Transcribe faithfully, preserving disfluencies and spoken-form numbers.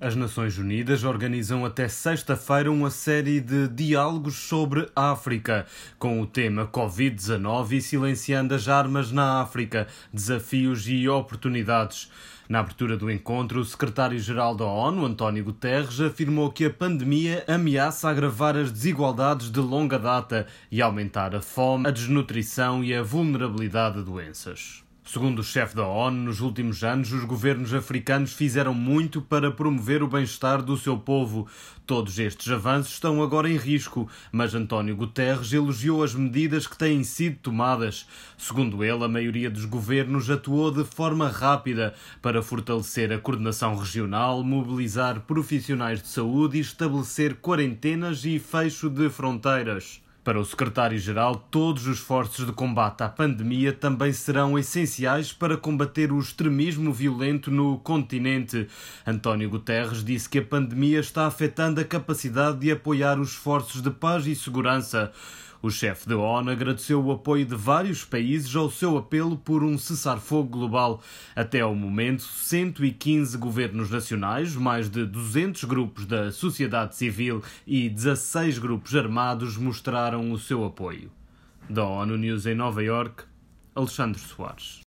As Nações Unidas organizam até sexta-feira uma série de diálogos sobre a África, com o tema covid dezanove e silenciando as armas na África, desafios e oportunidades. Na abertura do encontro, o secretário-geral da ONU, António Guterres, afirmou que a pandemia ameaça agravar as desigualdades de longa data e aumentar a fome, a desnutrição e a vulnerabilidade a doenças. Segundo o chefe da ONU, nos últimos anos, os governos africanos fizeram muito para promover o bem-estar do seu povo. Todos estes avanços estão agora em risco, mas António Guterres elogiou as medidas que têm sido tomadas. Segundo ele, a maioria dos governos atuou de forma rápida para fortalecer a coordenação regional, mobilizar profissionais de saúde e estabelecer quarentenas e fecho de fronteiras. Para o secretário-geral, todos os esforços de combate à pandemia também serão essenciais para combater o extremismo violento no continente. António Guterres disse que a pandemia está afetando a capacidade de apoiar os esforços de paz e segurança. O chefe da ONU agradeceu o apoio de vários países ao seu apelo por um cessar-fogo global. Até ao momento, cento e quinze governos nacionais, mais de duzentos grupos da sociedade civil e dezasseis grupos armados mostraram o seu apoio. Da ONU News em Nova Iorque, Alexandre Soares.